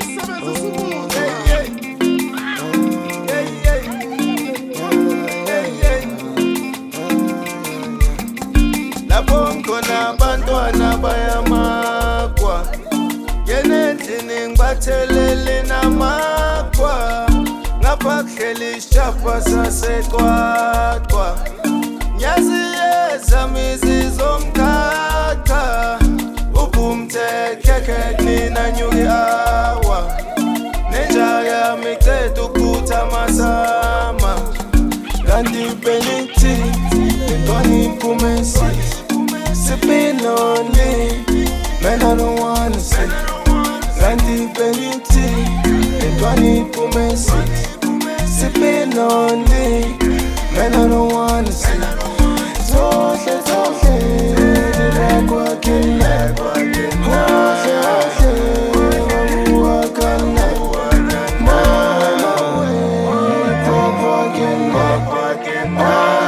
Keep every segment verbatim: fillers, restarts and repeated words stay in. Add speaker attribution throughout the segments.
Speaker 1: Abantwana bayamakwa yenendlini ngibathelele namakwa ngapha kuhleli isishapha saseqwaqwa nyaziyeza mizizo mkhakha ubumthekhekhe nina nyuki awa nenja yami qeda ukuphutha amasama kanti benithi intoni iphumesi sipping lonely, man I don't wanna say Randy Beniti, and Tony Pumesi sipping lonely, man I don't wanna say Zohle, zohle, like walking like Hohle, hohle, walking like Mama way, pop walking like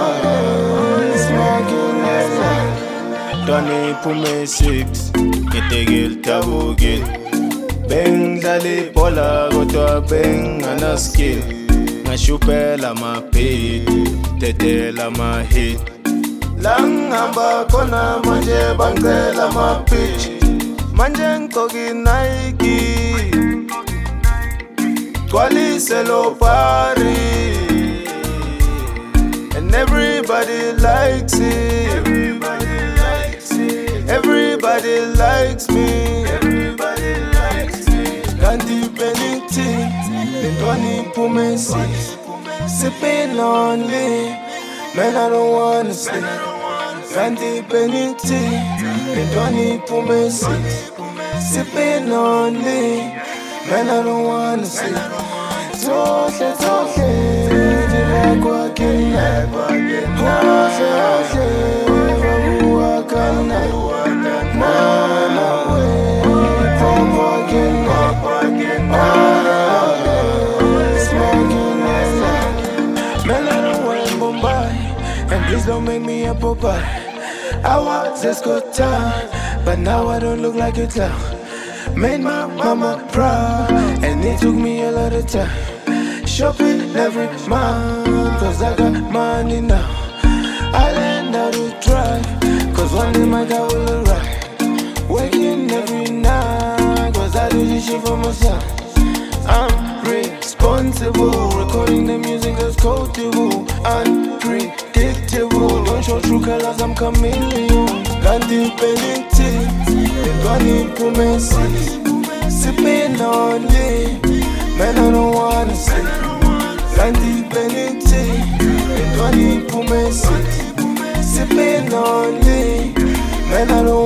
Speaker 1: Tony Pume six, kitegil tabugil Beng dali bola goto beng ana skill Ngashupela ma pit, tetela ma hit Lang hamba kona manje bangela ma pitch Manje nkogi Nike Twali selo pari And everybody likes it Everybody likes me, everybody likes me. Candy Beniti, Tony Pumesi, sipping lonely, man I don't wanna say. Candy Beniti, Tony Pumesi, sipping lonely, man I don't wanna say. Zohle, zohle, like walking like Hohle, hohle, walking like Mama way, pop walking up, smoking like Man, I don't want Bombay, and please don't make me a Popeye. I was just good time, but now I don't look like a clown. Made my mama proud, and it took me a lot of time. Shopping every month, cause I got money now. I learned how to drive, cause one day my car will arrive. Working every night, cause I do this shit for myself. I'm responsible, recording the music that's quotable. Unpredictable, don't show true colors, I'm chameleon. Candy Beniti, Tony Pumesi, sipping lonely, man I don't wanna say. Candy Beniti, Tony Pumesi, sipping lonely, man I don't